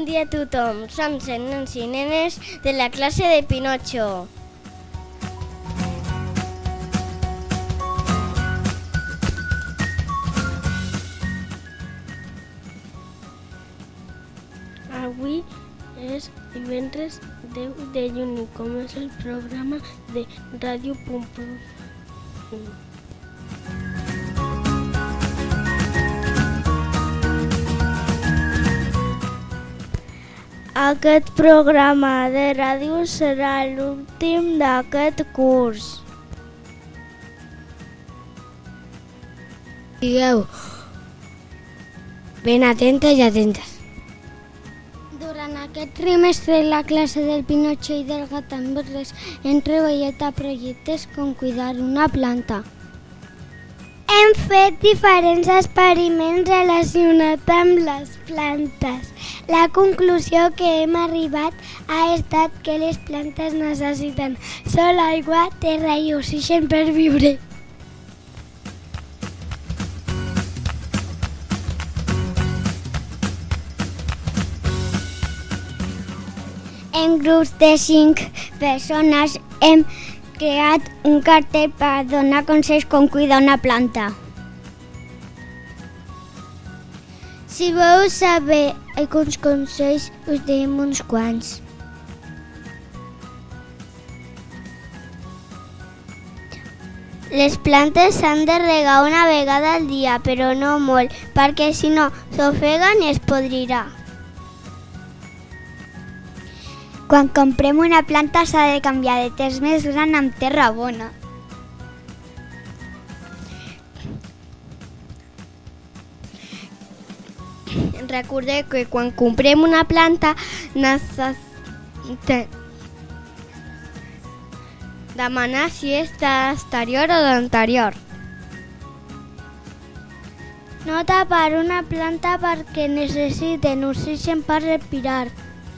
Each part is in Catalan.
dia a tothom. Som 100 nens i nenes de la classe de Pinocho. Avui és divendres 10 de juny. Comença el programa de Ràdio Pum Pum. Aquest programa de ràdio serà l'últim d'aquest curs. Sigueu ben atentes i atentes. Durant aquest trimestre la classe del Pinocho i del Gatamberres hem treballat a projectes com cuidar una planta. Hem fet diferents experiments relacionats amb les plantes. La conclusió que hem arribat ha estat que les plantes necessiten sol, aigua, terra i oxigen per viure. En grups de 5 persones hem creat un cartell per donar consells com cuidar una planta. Si voleu saber alguns consells, us direm uns quants. Les plantes s'han de regar una vegada al dia, però no molt, perquè si no s'ofeguen i es podrirà. Quan comprem una planta s'ha de canviar de terra més gran amb terra bona. Recordeu que quan comprem una planta necessitem demanar si és d'exterior o d'interior. No tapar una planta perquè necessiten oxigen per respirar.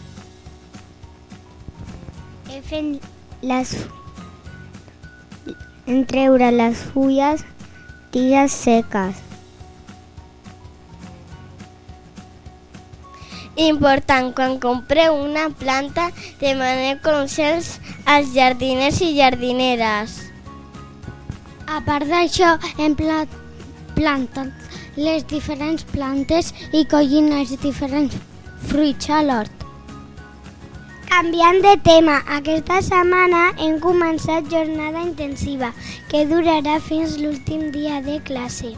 En treure les fulles, tiges seques. Important, quan compreu una planta, demaneu consells als jardiners i jardineres. A part d'això, hem plantat les diferents plantes i collint els diferents fruits a l'hort. Canviant de tema, aquesta setmana hem començat jornada intensiva que durarà fins l'últim dia de classe.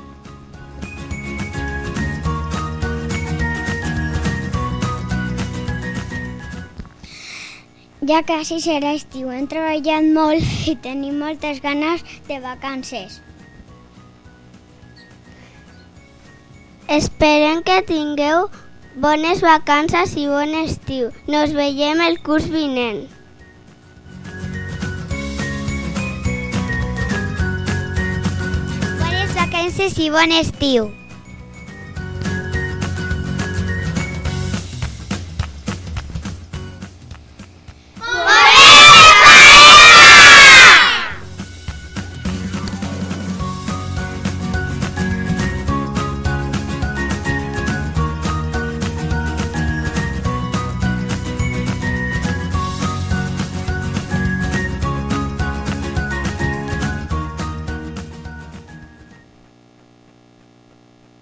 Ja quasi serà estiu, hem treballat molt i tenim moltes ganes de vacances. Esperem que tingueu bones vacances i bon estiu. Nos veiem el curs vinent. Bones vacances i bon estiu.